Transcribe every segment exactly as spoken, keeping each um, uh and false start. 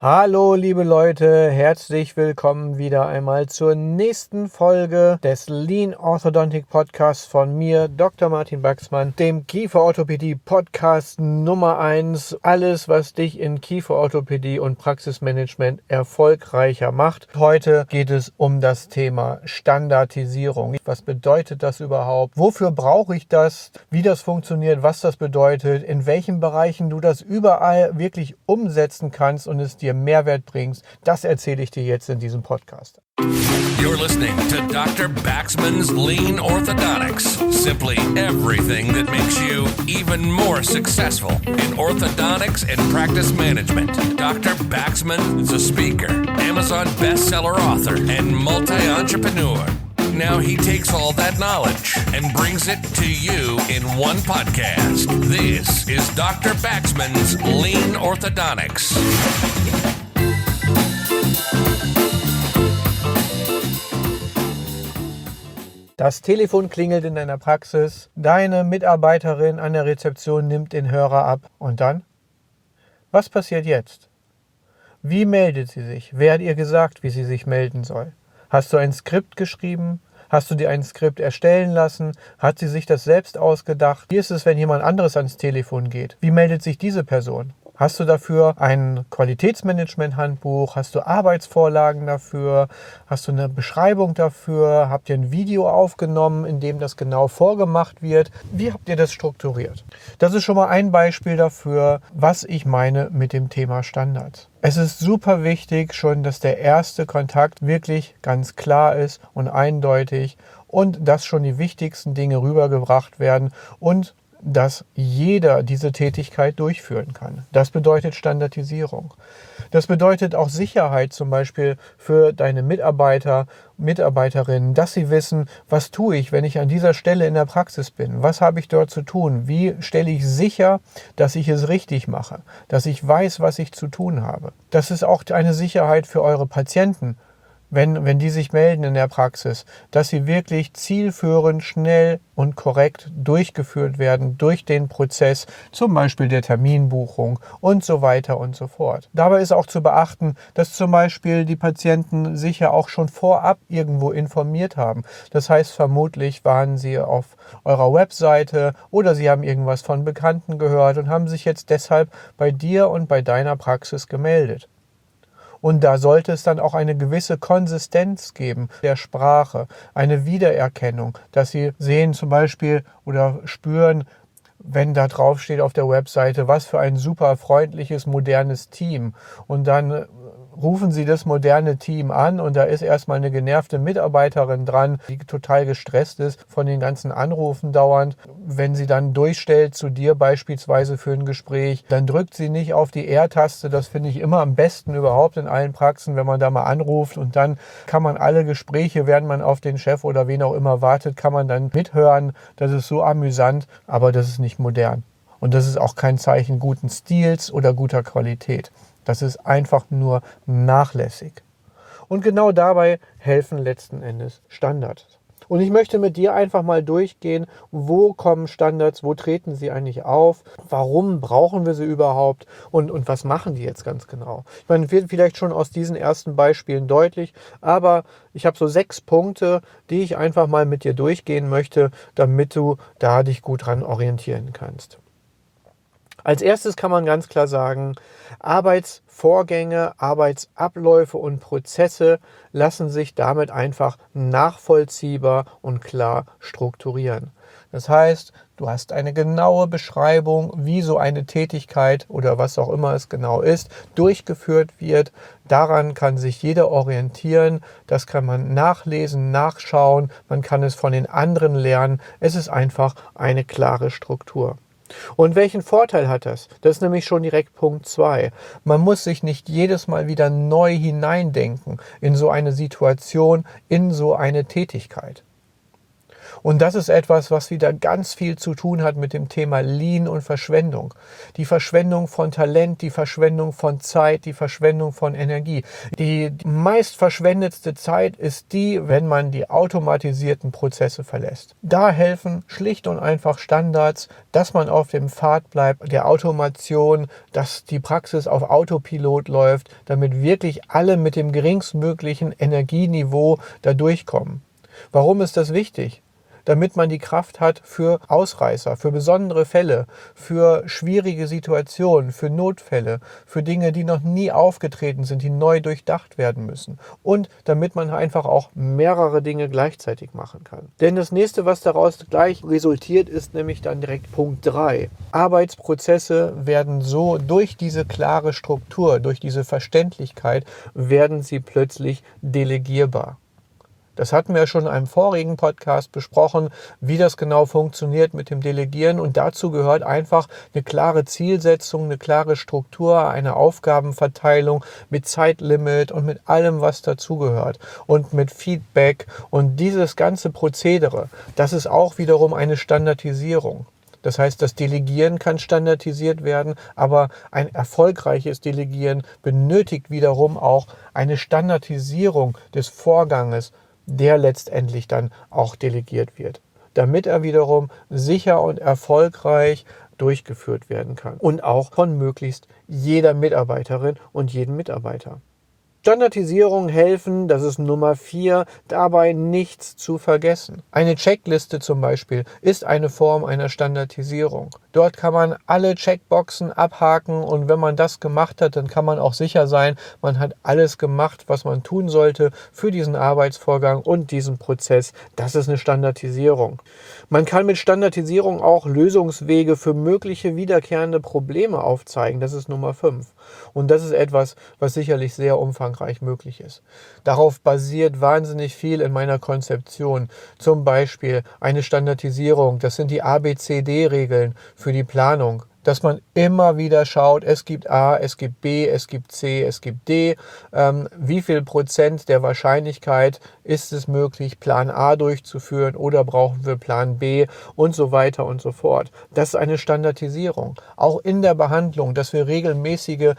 Hallo liebe Leute, herzlich willkommen wieder einmal zur nächsten Folge des Lean Orthodontic Podcasts von mir, Doktor Martin Baxmann, dem Kieferorthopädie Podcast Nummer eins. Alles, was dich in Kieferorthopädie und Praxismanagement erfolgreicher macht. Heute geht es um das Thema Standardisierung. Was bedeutet das überhaupt? Wofür brauche ich das? Wie das funktioniert? Was das bedeutet? In welchen Bereichen du das überall wirklich umsetzen kannst und es dir Mehrwert bringst, das erzähle ich dir jetzt in diesem Podcast. You're listening to Doctor Baxman's Lean Orthodontics. Simply everything that makes you even more successful in orthodontics and practice management. Doctor Baxman is a speaker, Amazon bestseller author, and multi-entrepreneur. Now he takes all that knowledge and brings it to you in one podcast. This is Doctor Baxman's Lean Orthodontics. Das Telefon klingelt in deiner Praxis, deine Mitarbeiterin an der Rezeption nimmt den Hörer ab. Und dann? Was passiert jetzt? Wie meldet sie sich? Wer hat ihr gesagt, wie sie sich melden soll? Hast du ein Skript geschrieben? Hast du dir ein Skript erstellen lassen? Hat sie sich das selbst ausgedacht? Wie ist es, wenn jemand anderes ans Telefon geht? Wie meldet sich diese Person? Hast du dafür ein Qualitätsmanagement-Handbuch? Hast du Arbeitsvorlagen dafür? Hast du eine Beschreibung dafür? Habt ihr ein Video aufgenommen, in dem das genau vorgemacht wird? Wie habt ihr das strukturiert? Das ist schon mal ein Beispiel dafür, was ich meine mit dem Thema Standards. Es ist super wichtig schon, dass der erste Kontakt wirklich ganz klar ist und eindeutig und dass schon die wichtigsten Dinge rübergebracht werden und dass jeder diese Tätigkeit durchführen kann. Das bedeutet Standardisierung. Das bedeutet auch Sicherheit zum Beispiel für deine Mitarbeiter, Mitarbeiterinnen, dass sie wissen, was tue ich, wenn ich an dieser Stelle in der Praxis bin? Was habe ich dort zu tun? Wie stelle ich sicher, dass ich es richtig mache? Dass ich weiß, was ich zu tun habe? Das ist auch eine Sicherheit für eure Patienten. Wenn, wenn die sich melden in der Praxis, dass sie wirklich zielführend, schnell und korrekt durchgeführt werden durch den Prozess, zum Beispiel der Terminbuchung und so weiter und so fort. Dabei ist auch zu beachten, dass zum Beispiel die Patienten sich ja auch schon vorab irgendwo informiert haben. Das heißt, vermutlich waren sie auf eurer Webseite oder sie haben irgendwas von Bekannten gehört und haben sich jetzt deshalb bei dir und bei deiner Praxis gemeldet. Und da sollte es dann auch eine gewisse Konsistenz geben der Sprache, eine Wiedererkennung, dass Sie sehen zum Beispiel oder spüren, wenn da drauf steht auf der Webseite, was für ein super freundliches, modernes Team. Und dann rufen Sie das moderne Team an und da ist erstmal eine genervte Mitarbeiterin dran, die total gestresst ist von den ganzen Anrufen dauernd. Wenn sie dann durchstellt zu dir beispielsweise für ein Gespräch, dann drückt sie nicht auf die R-Taste. Das finde ich immer am besten überhaupt in allen Praxen, wenn man da mal anruft und dann kann man alle Gespräche, während man auf den Chef oder wen auch immer wartet, kann man dann mithören. Das ist so amüsant, aber das ist nicht modern. Und das ist auch kein Zeichen guten Stils oder guter Qualität. Das ist einfach nur nachlässig. Und genau dabei helfen letzten Endes Standards. Und ich möchte mit dir einfach mal durchgehen, wo kommen Standards, wo treten sie eigentlich auf, warum brauchen wir sie überhaupt und, und was machen die jetzt ganz genau. Ich meine, wird vielleicht schon aus diesen ersten Beispielen deutlich, aber ich habe so sechs Punkte, die ich einfach mal mit dir durchgehen möchte, damit du da dich gut dran orientieren kannst. Als erstes kann man ganz klar sagen, Arbeitsvorgänge, Arbeitsabläufe und Prozesse lassen sich damit einfach nachvollziehbar und klar strukturieren. Das heißt, du hast eine genaue Beschreibung, wie so eine Tätigkeit oder was auch immer es genau ist, durchgeführt wird. Daran kann sich jeder orientieren. Das kann man nachlesen, nachschauen. Man kann es von den anderen lernen. Es ist einfach eine klare Struktur. Und welchen Vorteil hat das? Das ist nämlich schon direkt Punkt zwei. Man muss sich nicht jedes Mal wieder neu hineindenken in so eine Situation, in so eine Tätigkeit. Und das ist etwas, was wieder ganz viel zu tun hat mit dem Thema Lean und Verschwendung. Die Verschwendung von Talent, die Verschwendung von Zeit, die Verschwendung von Energie. Die meist verschwendetste Zeit ist die, wenn man die automatisierten Prozesse verlässt. Da helfen schlicht und einfach Standards, dass man auf dem Pfad bleibt, der Automation, dass die Praxis auf Autopilot läuft, damit wirklich alle mit dem geringstmöglichen Energieniveau da durchkommen. Warum ist das wichtig? Damit man die Kraft hat für Ausreißer, für besondere Fälle, für schwierige Situationen, für Notfälle, für Dinge, die noch nie aufgetreten sind, die neu durchdacht werden müssen. Und damit man einfach auch mehrere Dinge gleichzeitig machen kann. Denn das nächste, was daraus gleich resultiert, ist nämlich dann direkt Punkt drei. Arbeitsprozesse werden so durch diese klare Struktur, durch diese Verständlichkeit, werden sie plötzlich delegierbar. Das hatten wir schon in einem vorigen Podcast besprochen, wie das genau funktioniert mit dem Delegieren. Und dazu gehört einfach eine klare Zielsetzung, eine klare Struktur, eine Aufgabenverteilung mit Zeitlimit und mit allem, was dazugehört. Und mit Feedback. Und dieses ganze Prozedere, das ist auch wiederum eine Standardisierung. Das heißt, das Delegieren kann standardisiert werden, aber ein erfolgreiches Delegieren benötigt wiederum auch eine Standardisierung des Vorganges, der letztendlich dann auch delegiert wird, damit er wiederum sicher und erfolgreich durchgeführt werden kann und auch von möglichst jeder Mitarbeiterin und jedem Mitarbeiter. Standardisierung helfen, das ist Nummer vier, dabei nichts zu vergessen. Eine Checkliste zum Beispiel ist eine Form einer Standardisierung. Dort kann man alle Checkboxen abhaken und wenn man das gemacht hat, dann kann man auch sicher sein, man hat alles gemacht, was man tun sollte für diesen Arbeitsvorgang und diesen Prozess. Das ist eine Standardisierung. Man kann mit Standardisierung auch Lösungswege für mögliche wiederkehrende Probleme aufzeigen. Das ist Nummer fünf. Und das ist etwas, was sicherlich sehr umfangreich möglich ist. Darauf basiert wahnsinnig viel in meiner Konzeption. Zum Beispiel eine Standardisierung, das sind die A B C D-Regeln für die Planung. Dass man immer wieder schaut, es gibt A, es gibt B, es gibt C, es gibt D. Ähm, wie viel Prozent der Wahrscheinlichkeit ist es möglich, Plan A durchzuführen oder brauchen wir Plan B und so weiter und so fort. Das ist eine Standardisierung. Auch in der Behandlung, dass wir regelmäßige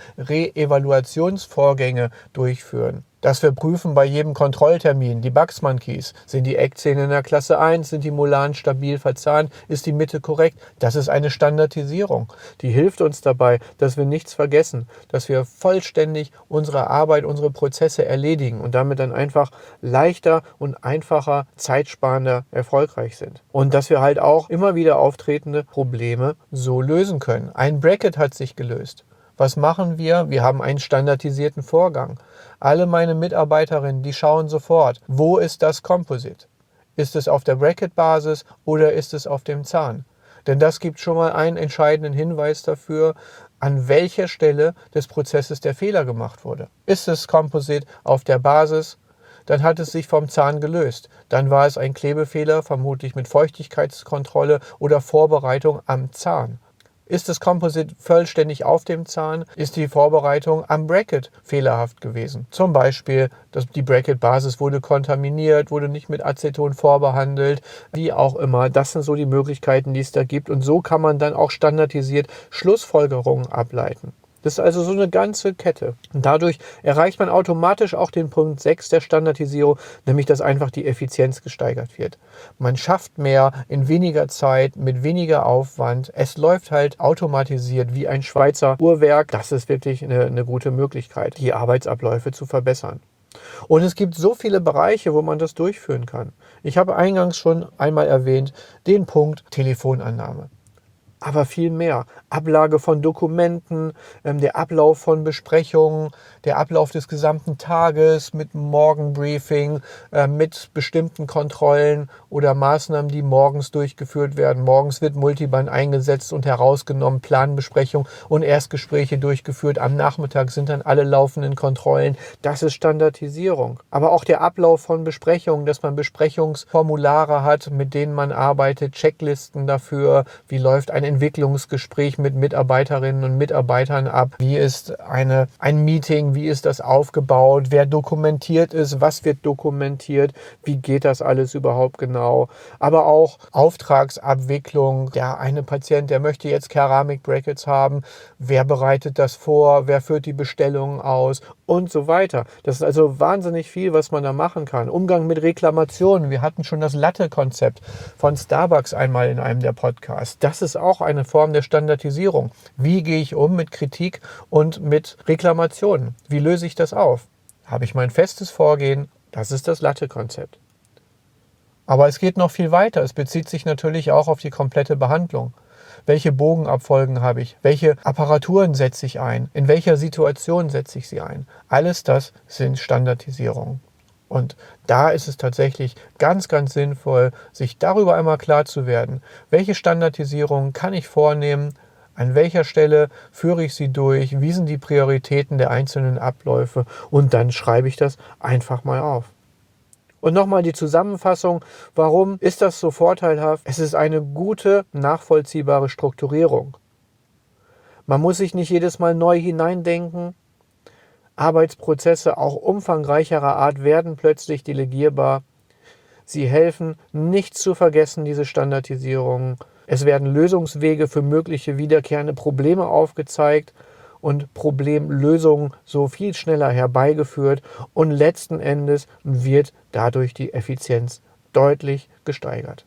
Re-Evaluationsvorgänge durchführen. Dass wir prüfen bei jedem Kontrolltermin, die Bugsman Keys, sind die Eckzähne in der Klasse eins, sind die Molaren stabil verzahnt, ist die Mitte korrekt? Das ist eine Standardisierung. Die hilft uns dabei, dass wir nichts vergessen, dass wir vollständig unsere Arbeit, unsere Prozesse erledigen und damit dann einfach leichter und einfacher, zeitsparender erfolgreich sind. Und dass wir halt auch immer wieder auftretende Probleme so lösen können. Ein Bracket hat sich gelöst. Was machen wir? Wir haben einen standardisierten Vorgang. Alle meine Mitarbeiterinnen, die schauen sofort, wo ist das Composite? Ist es auf der Bracket-Basis oder ist es auf dem Zahn? Denn das gibt schon mal einen entscheidenden Hinweis dafür, an welcher Stelle des Prozesses der Fehler gemacht wurde. Ist es Composite auf der Basis? Dann hat es sich vom Zahn gelöst. Dann war es ein Klebefehler, vermutlich mit Feuchtigkeitskontrolle oder Vorbereitung am Zahn. Ist das Composite vollständig auf dem Zahn, ist die Vorbereitung am Bracket fehlerhaft gewesen. Zum Beispiel, dass die Bracket-Basis wurde kontaminiert, wurde nicht mit Aceton vorbehandelt, wie auch immer. Das sind so die Möglichkeiten, die es da gibt. Und so kann man dann auch standardisiert Schlussfolgerungen ableiten. Das ist also so eine ganze Kette. Und dadurch erreicht man automatisch auch den Punkt sechs der Standardisierung, nämlich dass einfach die Effizienz gesteigert wird. Man schafft mehr in weniger Zeit, mit weniger Aufwand. Es läuft halt automatisiert wie ein Schweizer Uhrwerk. Das ist wirklich eine, eine gute Möglichkeit, die Arbeitsabläufe zu verbessern. Und es gibt so viele Bereiche, wo man das durchführen kann. Ich habe eingangs schon einmal erwähnt, den Punkt Telefonannahme. Aber viel mehr. Ablage von Dokumenten, ähm, der Ablauf von Besprechungen, der Ablauf des gesamten Tages mit Morgenbriefing, äh, mit bestimmten Kontrollen oder Maßnahmen, die morgens durchgeführt werden. Morgens wird Multiband eingesetzt und herausgenommen, Planbesprechung und Erstgespräche durchgeführt. Am Nachmittag sind dann alle laufenden Kontrollen. Das ist Standardisierung. Aber auch der Ablauf von Besprechungen, dass man Besprechungsformulare hat, mit denen man arbeitet, Checklisten dafür, wie läuft ein Entwicklungsgespräch mit Mitarbeiterinnen und Mitarbeitern ab? Wie ist eine, ein Meeting? Wie ist das aufgebaut? Wer dokumentiert ist? Was wird dokumentiert? Wie geht das alles überhaupt genau? Aber auch Auftragsabwicklung. Der eine Patient, der möchte jetzt Keramik-Brackets haben. Wer bereitet das vor? Wer führt die Bestellungen aus? Und so weiter. Das ist also wahnsinnig viel, was man da machen kann. Umgang mit Reklamationen. Wir hatten schon das Latte-Konzept von Starbucks einmal in einem der Podcasts. Das ist auch eine Form der Standardisierung. Wie gehe ich um mit Kritik und mit Reklamationen? Wie löse ich das auf? Habe ich mein festes Vorgehen? Das ist das Latte-Konzept. Aber es geht noch viel weiter. Es bezieht sich natürlich auch auf die komplette Behandlung. Welche Bogenabfolgen habe ich? Welche Apparaturen setze ich ein? In welcher Situation setze ich sie ein? Alles das sind Standardisierungen. Und da ist es tatsächlich ganz, ganz sinnvoll, sich darüber einmal klar zu werden, welche Standardisierungen kann ich vornehmen, an welcher Stelle führe ich sie durch, wie sind die Prioritäten der einzelnen Abläufe und dann schreibe ich das einfach mal auf. Und nochmal die Zusammenfassung, warum ist das so vorteilhaft? Es ist eine gute, nachvollziehbare Strukturierung. Man muss sich nicht jedes Mal neu hineindenken. Arbeitsprozesse auch umfangreicherer Art werden plötzlich delegierbar. Sie helfen, nicht zu vergessen, diese Standardisierungen. Es werden Lösungswege für mögliche wiederkehrende Probleme aufgezeigt und Problemlösungen so viel schneller herbeigeführt und letzten Endes wird dadurch die Effizienz deutlich gesteigert.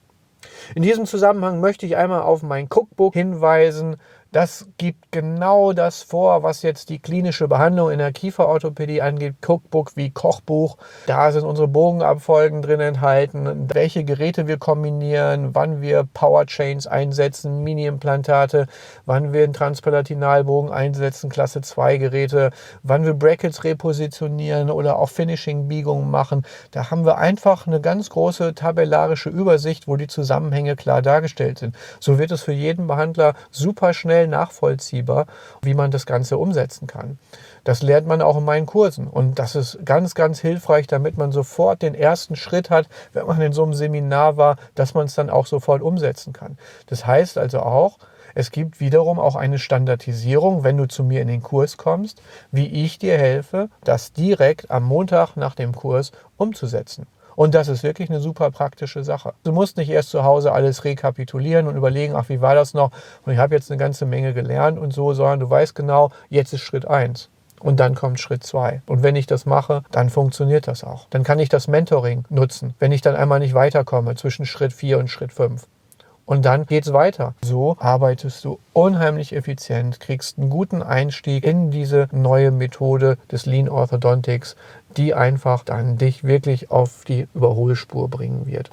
In diesem Zusammenhang möchte ich einmal auf mein Cookbook hinweisen. Das gibt genau das vor, was jetzt die klinische Behandlung in der Kieferorthopädie angeht. Cookbook wie Kochbuch. Da sind unsere Bogenabfolgen drin enthalten, welche Geräte wir kombinieren, wann wir Powerchains einsetzen, Mini-Implantate, wann wir einen Transpalatinalbogen einsetzen, Klasse zwei Geräte, wann wir Brackets repositionieren oder auch Finishing-Biegungen machen. Da haben wir einfach eine ganz große tabellarische Übersicht, wo die Zusammenhänge klar dargestellt sind. So wird es für jeden Behandler super schnell nachvollziehbar, wie man das Ganze umsetzen kann. Das lernt man auch in meinen Kursen und das ist ganz, ganz hilfreich, damit man sofort den ersten Schritt hat, wenn man in so einem Seminar war, dass man es dann auch sofort umsetzen kann. Das heißt also auch, es gibt wiederum auch eine Standardisierung, wenn du zu mir in den Kurs kommst, wie ich dir helfe, das direkt am Montag nach dem Kurs umzusetzen. Und das ist wirklich eine super praktische Sache. Du musst nicht erst zu Hause alles rekapitulieren und überlegen, ach, wie war das noch? Und ich habe jetzt eine ganze Menge gelernt und so, sondern du weißt genau, jetzt ist Schritt eins. Und dann kommt Schritt zwei. Und wenn ich das mache, dann funktioniert das auch. Dann kann ich das Mentoring nutzen, wenn ich dann einmal nicht weiterkomme zwischen Schritt vier und Schritt fünf. Und dann geht's weiter. So arbeitest du unheimlich effizient, kriegst einen guten Einstieg in diese neue Methode des Lean Orthodontics, die einfach dann dich wirklich auf die Überholspur bringen wird.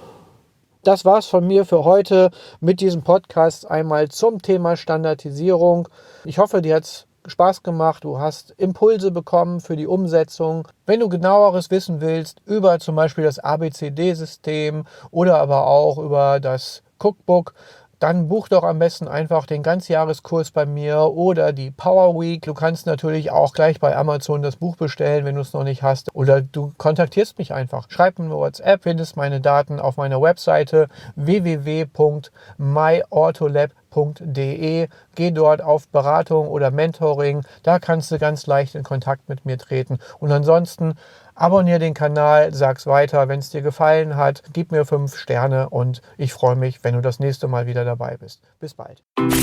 Das war's von mir für heute mit diesem Podcast einmal zum Thema Standardisierung. Ich hoffe, dir hat's Spaß gemacht, du hast Impulse bekommen für die Umsetzung. Wenn du genaueres wissen willst über zum Beispiel das A B C D-System oder aber auch über das Cookbook, dann buch doch am besten einfach den Ganzjahreskurs bei mir oder die Power Week. Du kannst natürlich auch gleich bei Amazon das Buch bestellen, wenn du es noch nicht hast. Oder du kontaktierst mich einfach. Schreib mir eine WhatsApp, findest meine Daten auf meiner Webseite w w w punkt my ortholab punkt d e. Geh dort auf Beratung oder Mentoring. Da kannst du ganz leicht in Kontakt mit mir treten. Und ansonsten abonniere den Kanal, sag's weiter, wenn es dir gefallen hat. Gib mir fünf Sterne und ich freue mich, wenn du das nächste Mal wieder dabei bist. Bis bald.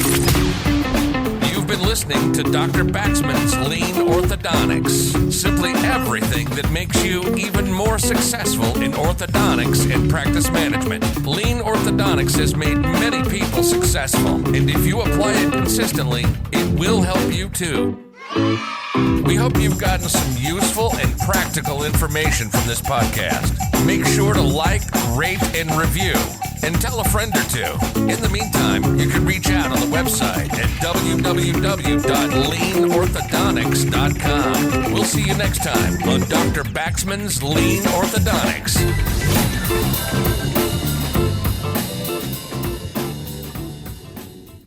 You've been listening to Doctor Baxman's Lean Orthodontics. Simply everything that makes you even more successful in orthodontics and practice management. Lean Orthodontics has made many people successful, and if you apply it consistently, it will help you too. We hope you've gotten some useful and practical information from this podcast. Make sure to like, rate, and review, and tell a friend or two. In the meantime, you can reach out on the website at w w w dot lean orthodontics dot com. We'll see you next time on Doctor Baxman's Lean Orthodontics.